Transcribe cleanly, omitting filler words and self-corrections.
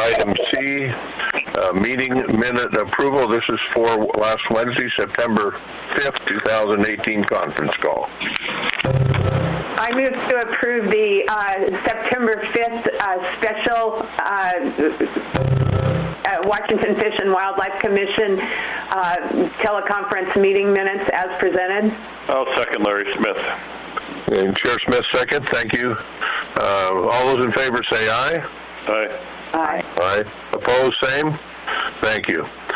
item C, meeting minute approval. This is for last Wednesday, September 5th, 2018 conference call. I move to approve the September 5th special Washington Fish and Wildlife Commission teleconference meeting minutes as presented. I'll second Larry Smith. And Chair Smith, second. Thank you. All those in favor say aye. Aye. Aye. Aye. Opposed, same. Thank you.